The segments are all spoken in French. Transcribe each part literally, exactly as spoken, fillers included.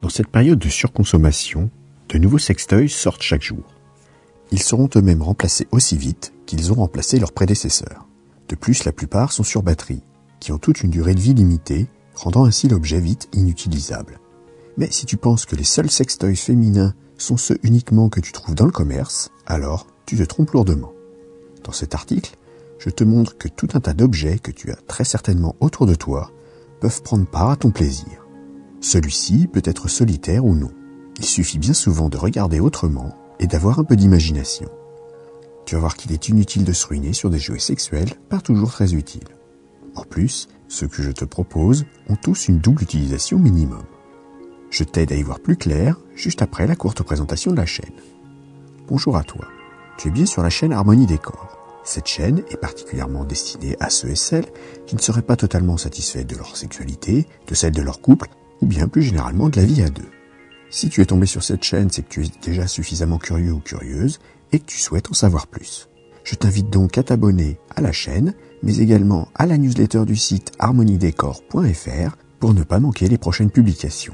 Dans cette période de surconsommation, de nouveaux sextoys sortent chaque jour. Ils seront eux-mêmes remplacés aussi vite qu'ils ont remplacé leurs prédécesseurs. De plus, la plupart sont sur batterie, qui ont toute une durée de vie limitée, rendant ainsi l'objet vite inutilisable. Mais si tu penses que les seuls sextoys féminins sont ceux uniquement que tu trouves dans le commerce, alors tu te trompes lourdement. Dans cet article, je te montre que tout un tas d'objets que tu as très certainement autour de toi peuvent prendre part à ton plaisir. Celui-ci peut être solitaire ou non. Il suffit bien souvent de regarder autrement et d'avoir un peu d'imagination. Tu vas voir qu'il est inutile de se ruiner sur des jouets sexuels, pas toujours très utiles. En plus, ceux que je te propose ont tous une double utilisation minimum. Je t'aide à y voir plus clair juste après la courte présentation de la chaîne. Bonjour à toi, tu es bien sur la chaîne Harmonie Décor. Cette chaîne est particulièrement destinée à ceux et celles qui ne seraient pas totalement satisfaits de leur sexualité, de celle de leur couple, ou bien plus généralement de la vie à deux. Si tu es tombé sur cette chaîne, c'est que tu es déjà suffisamment curieux ou curieuse et que tu souhaites en savoir plus. Je t'invite donc à t'abonner à la chaîne, mais également à la newsletter du site harmonie décor point f r pour ne pas manquer les prochaines publications.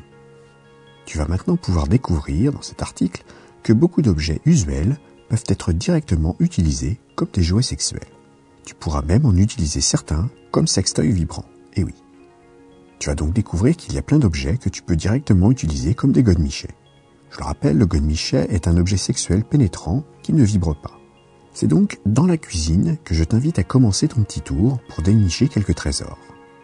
Tu vas maintenant pouvoir découvrir dans cet article que beaucoup d'objets usuels peuvent être directement utilisés comme des jouets sexuels. Tu pourras même en utiliser certains comme sextoys vibrants. Et oui. Tu vas donc découvrir qu'il y a plein d'objets que tu peux directement utiliser comme des godemichets. Je le rappelle, le godemichet est un objet sexuel pénétrant qui ne vibre pas. C'est donc dans la cuisine que je t'invite à commencer ton petit tour pour dénicher quelques trésors.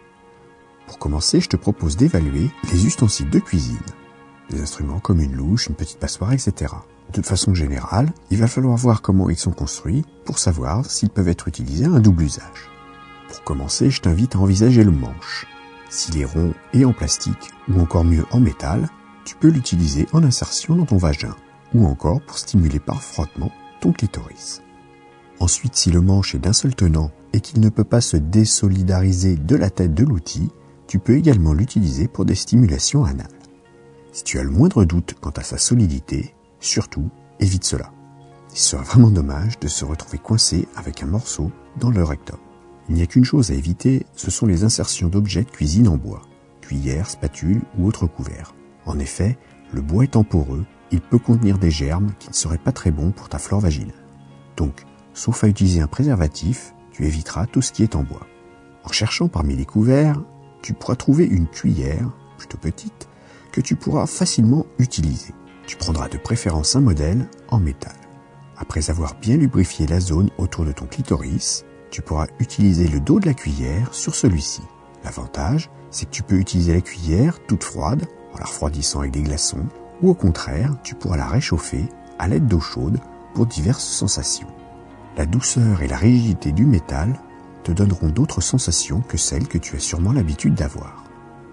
Pour commencer, je te propose d'évaluer les ustensiles de cuisine. Des instruments comme une louche, une petite passoire, et cetera. De façon générale, il va falloir voir comment ils sont construits pour savoir s'ils peuvent être utilisés à un double usage. Pour commencer, je t'invite à envisager le manche. S'il est rond et en plastique, ou encore mieux en métal, tu peux l'utiliser en insertion dans ton vagin, ou encore pour stimuler par frottement ton clitoris. Ensuite, si le manche est d'un seul tenant et qu'il ne peut pas se désolidariser de la tête de l'outil, tu peux également l'utiliser pour des stimulations anales. Si tu as le moindre doute quant à sa solidité, surtout, évite cela. Il sera vraiment dommage de se retrouver coincé avec un morceau dans le rectum. Il n'y a qu'une chose à éviter, ce sont les insertions d'objets de cuisine en bois, cuillères, spatules ou autres couverts. En effet, le bois étant poreux, il peut contenir des germes qui ne seraient pas très bons pour ta flore vaginale. Donc, sauf à utiliser un préservatif, tu éviteras tout ce qui est en bois. En cherchant parmi les couverts, tu pourras trouver une cuillère, plutôt petite, que tu pourras facilement utiliser. Tu prendras de préférence un modèle en métal. Après avoir bien lubrifié la zone autour de ton clitoris, tu pourras utiliser le dos de la cuillère sur celui-ci. L'avantage, c'est que tu peux utiliser la cuillère toute froide, en la refroidissant avec des glaçons, ou au contraire, tu pourras la réchauffer à l'aide d'eau chaude pour diverses sensations. La douceur et la rigidité du métal te donneront d'autres sensations que celles que tu as sûrement l'habitude d'avoir.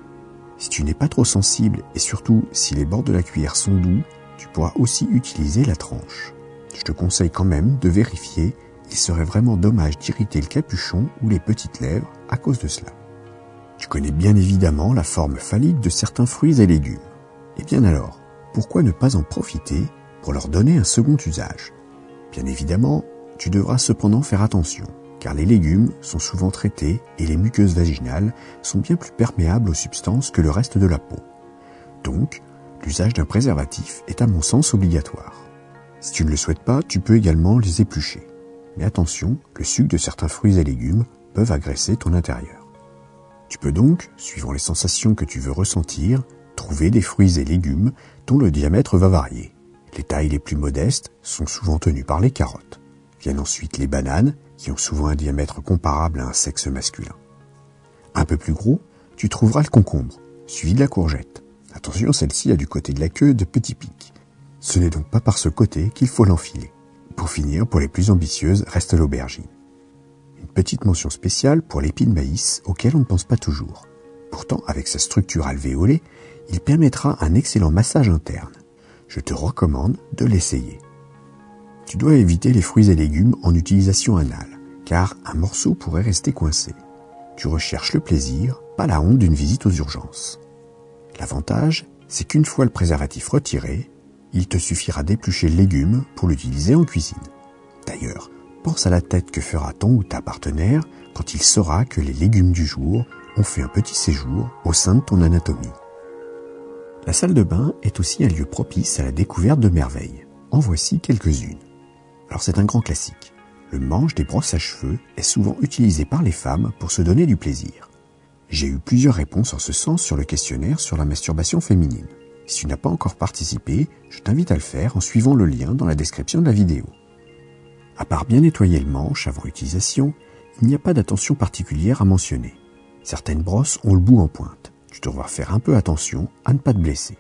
Si tu n'es pas trop sensible et surtout si les bords de la cuillère sont doux, tu pourras aussi utiliser la tranche. Je te conseille quand même de vérifier. Il serait vraiment dommage d'irriter le capuchon ou les petites lèvres à cause de cela. Tu connais bien évidemment la forme phallique de certains fruits et légumes. Et bien alors, pourquoi ne pas en profiter pour leur donner un second usage? Bien évidemment, tu devras cependant faire attention, car les légumes sont souvent traités et les muqueuses vaginales sont bien plus perméables aux substances que le reste de la peau. Donc, l'usage d'un préservatif est à mon sens obligatoire. Si tu ne le souhaites pas, tu peux également les éplucher. Mais attention, le sucre de certains fruits et légumes peuvent agresser ton intérieur. Tu peux donc, suivant les sensations que tu veux ressentir, trouver des fruits et légumes dont le diamètre va varier. Les tailles les plus modestes sont souvent tenues par les carottes. Viennent ensuite les bananes, qui ont souvent un diamètre comparable à un sexe masculin. Un peu plus gros, tu trouveras le concombre, suivi de la courgette. Attention, celle-ci a du côté de la queue de petits pics. Ce n'est donc pas par ce côté qu'il faut l'enfiler. Pour finir, pour les plus ambitieuses, reste l'aubergine. Une petite mention spéciale pour l'épi de maïs, auquel on ne pense pas toujours. Pourtant, avec sa structure alvéolée, il permettra un excellent massage interne. Je te recommande de l'essayer. Tu dois éviter les fruits et légumes en utilisation anale, car un morceau pourrait rester coincé. Tu recherches le plaisir, pas la honte d'une visite aux urgences. L'avantage, c'est qu'une fois le préservatif retiré, il te suffira d'éplucher le légume pour l'utiliser en cuisine. D'ailleurs, pense à la tête que fera ton ou ta partenaire quand il saura que les légumes du jour ont fait un petit séjour au sein de ton anatomie. La salle de bain est aussi un lieu propice à la découverte de merveilles. En voici quelques-unes. Alors c'est un grand classique. Le manche des brosses à cheveux est souvent utilisé par les femmes pour se donner du plaisir. J'ai eu plusieurs réponses en ce sens sur le questionnaire sur la masturbation féminine. Si tu n'as pas encore participé, je t'invite à le faire en suivant le lien dans la description de la vidéo. À part bien nettoyer le manche avant utilisation, il n'y a pas d'attention particulière à mentionner. Certaines brosses ont le bout en pointe. Tu devras faire un peu attention à ne pas te blesser.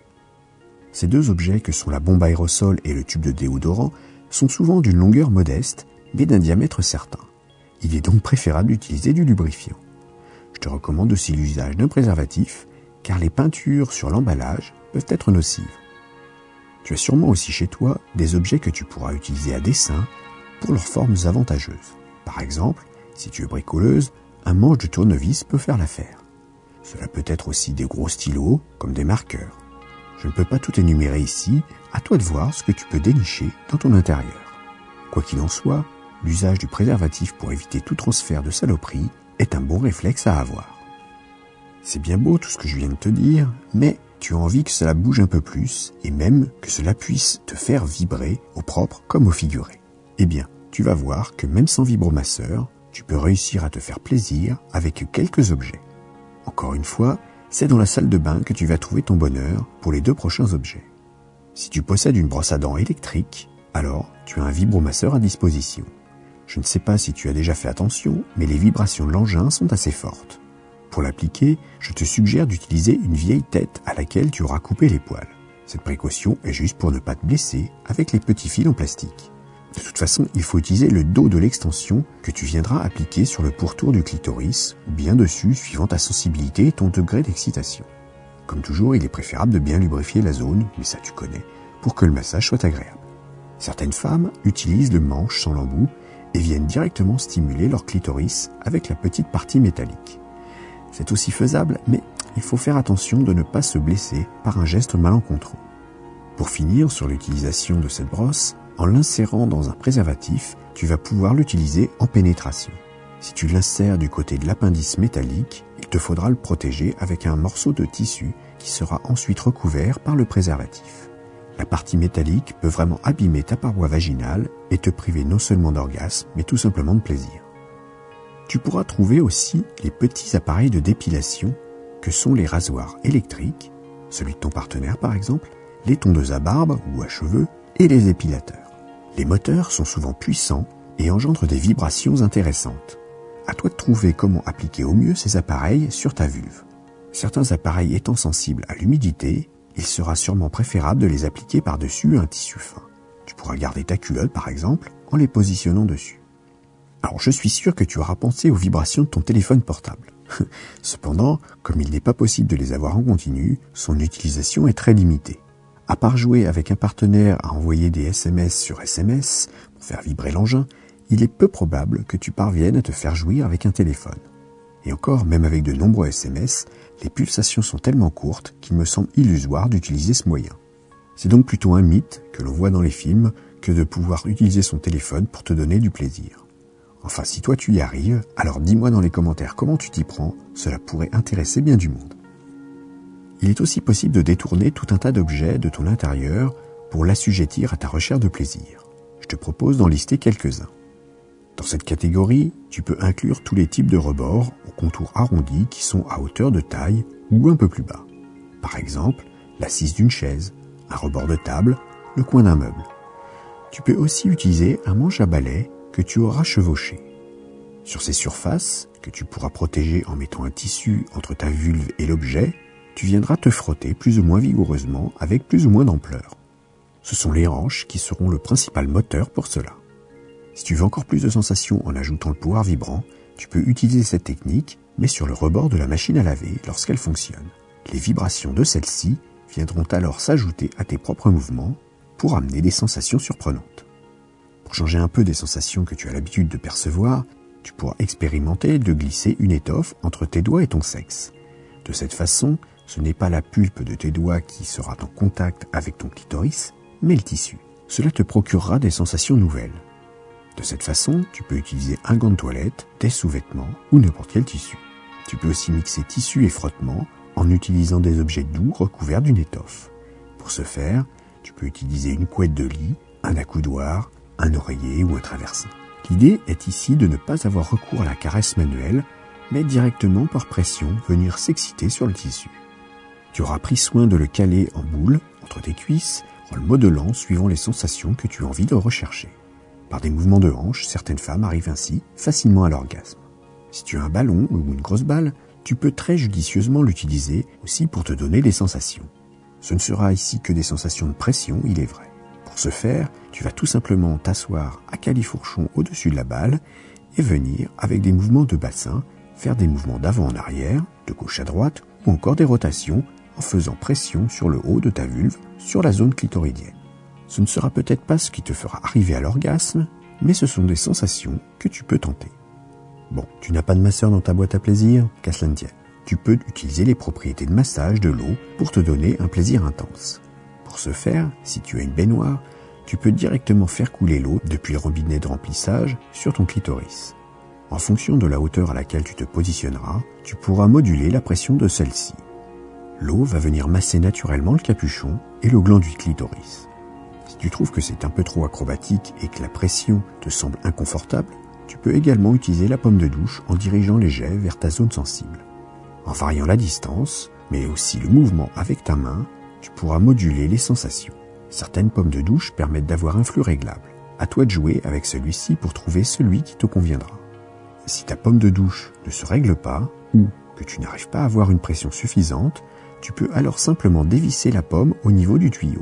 Ces deux objets que sont la bombe aérosol et le tube de déodorant sont souvent d'une longueur modeste, mais d'un diamètre certain. Il est donc préférable d'utiliser du lubrifiant. Je te recommande aussi l'usage d'un préservatif, car les peintures sur l'emballage peuvent être nocives. Tu as sûrement aussi chez toi des objets que tu pourras utiliser à dessein pour leurs formes avantageuses. Par exemple, si tu es bricoleuse, un manche de tournevis peut faire l'affaire. Cela peut être aussi des gros stylos, comme des marqueurs. Je ne peux pas tout énumérer ici, à toi de voir ce que tu peux dénicher dans ton intérieur. Quoi qu'il en soit, l'usage du préservatif pour éviter tout transfert de saloperie est un bon réflexe à avoir. C'est bien beau tout ce que je viens de te dire, mais tu as envie que cela bouge un peu plus, et même que cela puisse te faire vibrer au propre comme au figuré. Eh bien, tu vas voir que même sans vibromasseur, tu peux réussir à te faire plaisir avec quelques objets. Encore une fois, c'est dans la salle de bain que tu vas trouver ton bonheur pour les deux prochains objets. Si tu possèdes une brosse à dents électrique, alors tu as un vibromasseur à disposition. Je ne sais pas si tu as déjà fait attention, mais les vibrations de l'engin sont assez fortes. Pour l'appliquer, je te suggère d'utiliser une vieille tête à laquelle tu auras coupé les poils. Cette précaution est juste pour ne pas te blesser avec les petits fils en plastique. De toute façon, il faut utiliser le dos de l'extension que tu viendras appliquer sur le pourtour du clitoris ou bien dessus suivant ta sensibilité et ton degré d'excitation. Comme toujours, il est préférable de bien lubrifier la zone, mais ça tu connais, pour que le massage soit agréable. Certaines femmes utilisent le manche sans l'embout et viennent directement stimuler leur clitoris avec la petite partie métallique. C'est aussi faisable, mais il faut faire attention de ne pas se blesser par un geste malencontreux. Pour finir sur l'utilisation de cette brosse, en l'insérant dans un préservatif, tu vas pouvoir l'utiliser en pénétration. Si tu l'insères du côté de l'appendice métallique, il te faudra le protéger avec un morceau de tissu qui sera ensuite recouvert par le préservatif. La partie métallique peut vraiment abîmer ta paroi vaginale et te priver non seulement d'orgasme, mais tout simplement de plaisir. Tu pourras trouver aussi les petits appareils de dépilation que sont les rasoirs électriques, celui de ton partenaire par exemple, les tondeuses à barbe ou à cheveux et les épilateurs. Les moteurs sont souvent puissants et engendrent des vibrations intéressantes. À toi de trouver comment appliquer au mieux ces appareils sur ta vulve. Certains appareils étant sensibles à l'humidité, il sera sûrement préférable de les appliquer par-dessus un tissu fin. Tu pourras garder ta culotte par exemple en les positionnant dessus. Alors je suis sûr que tu auras pensé aux vibrations de ton téléphone portable. Cependant, comme il n'est pas possible de les avoir en continu, son utilisation est très limitée. À part jouer avec un partenaire à envoyer des S M S sur S M S pour faire vibrer l'engin, il est peu probable que tu parviennes à te faire jouir avec un téléphone. Et encore, même avec de nombreux S M S, les pulsations sont tellement courtes qu'il me semble illusoire d'utiliser ce moyen. C'est donc plutôt un mythe que l'on voit dans les films que de pouvoir utiliser son téléphone pour te donner du plaisir. Enfin, si toi tu y arrives, alors dis-moi dans les commentaires comment tu t'y prends, cela pourrait intéresser bien du monde. Il est aussi possible de détourner tout un tas d'objets de ton intérieur pour l'assujettir à ta recherche de plaisir. Je te propose d'en lister quelques-uns. Dans cette catégorie, tu peux inclure tous les types de rebords au contour arrondi qui sont à hauteur de taille ou un peu plus bas. Par exemple, l'assise d'une chaise, un rebord de table, le coin d'un meuble. Tu peux aussi utiliser un manche à balai que tu auras chevauché. Sur ces surfaces, que tu pourras protéger en mettant un tissu entre ta vulve et l'objet, tu viendras te frotter plus ou moins vigoureusement avec plus ou moins d'ampleur. Ce sont les hanches qui seront le principal moteur pour cela. Si tu veux encore plus de sensations en ajoutant le pouvoir vibrant, tu peux utiliser cette technique, mais sur le rebord de la machine à laver lorsqu'elle fonctionne. Les vibrations de celle-ci viendront alors s'ajouter à tes propres mouvements pour amener des sensations surprenantes. Pour changer un peu des sensations que tu as l'habitude de percevoir, tu pourras expérimenter de glisser une étoffe entre tes doigts et ton sexe. De cette façon, ce n'est pas la pulpe de tes doigts qui sera en contact avec ton clitoris, mais le tissu. Cela te procurera des sensations nouvelles. De cette façon, tu peux utiliser un gant de toilette, des sous-vêtements ou n'importe quel tissu. Tu peux aussi mixer tissu et frottement en utilisant des objets doux recouverts d'une étoffe. Pour ce faire, tu peux utiliser une couette de lit, un accoudoir, un oreiller ou un traversin. L'idée est ici de ne pas avoir recours à la caresse manuelle, mais directement par pression venir s'exciter sur le tissu. Tu auras pris soin de le caler en boule entre tes cuisses en le modelant suivant les sensations que tu as envie de rechercher. Par des mouvements de hanche, certaines femmes arrivent ainsi facilement à l'orgasme. Si tu as un ballon ou une grosse balle, tu peux très judicieusement l'utiliser aussi pour te donner des sensations. Ce ne sera ici que des sensations de pression, il est vrai. Pour ce faire, tu vas tout simplement t'asseoir à califourchon au-dessus de la balle et venir, avec des mouvements de bassin, faire des mouvements d'avant en arrière, de gauche à droite ou encore des rotations en faisant pression sur le haut de ta vulve, sur la zone clitoridienne. Ce ne sera peut-être pas ce qui te fera arriver à l'orgasme, mais ce sont des sensations que tu peux tenter. Bon, tu n'as pas de masseur dans ta boîte à plaisir, qu'à cela ne tienne. Tu peux utiliser les propriétés de massage de l'eau pour te donner un plaisir intense. Pour ce faire, si tu as une baignoire, tu peux directement faire couler l'eau depuis le robinet de remplissage sur ton clitoris. En fonction de la hauteur à laquelle tu te positionneras, tu pourras moduler la pression de celle-ci. L'eau va venir masser naturellement le capuchon et le gland du clitoris. Si tu trouves que c'est un peu trop acrobatique et que la pression te semble inconfortable, tu peux également utiliser la pomme de douche en dirigeant les jets vers ta zone sensible. En variant la distance, mais aussi le mouvement avec ta main, tu pourras moduler les sensations. Certaines pommes de douche permettent d'avoir un flux réglable. À toi de jouer avec celui-ci pour trouver celui qui te conviendra. Si ta pomme de douche ne se règle pas, ou que tu n'arrives pas à avoir une pression suffisante, tu peux alors simplement dévisser la pomme au niveau du tuyau.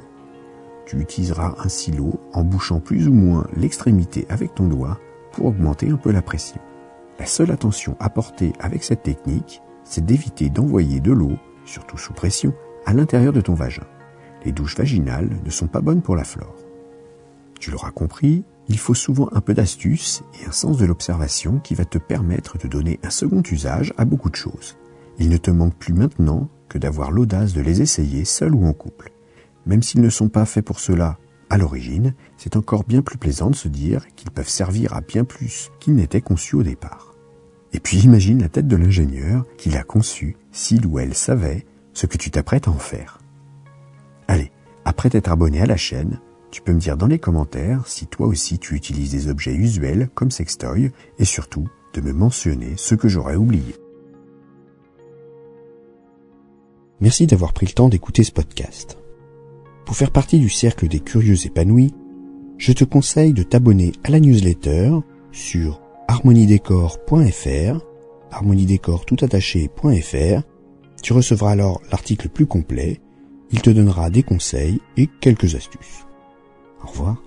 Tu utiliseras ainsi l'eau en bouchant plus ou moins l'extrémité avec ton doigt pour augmenter un peu la pression. La seule attention à porter avec cette technique, c'est d'éviter d'envoyer de l'eau, surtout sous pression, à l'intérieur de ton vagin. Les douches vaginales ne sont pas bonnes pour la flore. Tu l'auras compris, il faut souvent un peu d'astuce et un sens de l'observation qui va te permettre de donner un second usage à beaucoup de choses. Il ne te manque plus maintenant que d'avoir l'audace de les essayer seul ou en couple. Même s'ils ne sont pas faits pour cela à l'origine, c'est encore bien plus plaisant de se dire qu'ils peuvent servir à bien plus qu'ils n'étaient conçus au départ. Et puis imagine la tête de l'ingénieur qui l'a conçu s'il ou elle savait ce que tu t'apprêtes à en faire. Allez, après t'être abonné à la chaîne, tu peux me dire dans les commentaires si toi aussi tu utilises des objets usuels comme sextoy et surtout de me mentionner ce que j'aurais oublié. Merci d'avoir pris le temps d'écouter ce podcast. Pour faire partie du cercle des curieux épanouis, je te conseille de t'abonner à la newsletter sur harmoniedécor point f r, harmoniedécor tout attaché point f r. Tu recevras alors l'article plus complet, il te donnera des conseils et quelques astuces. Au revoir.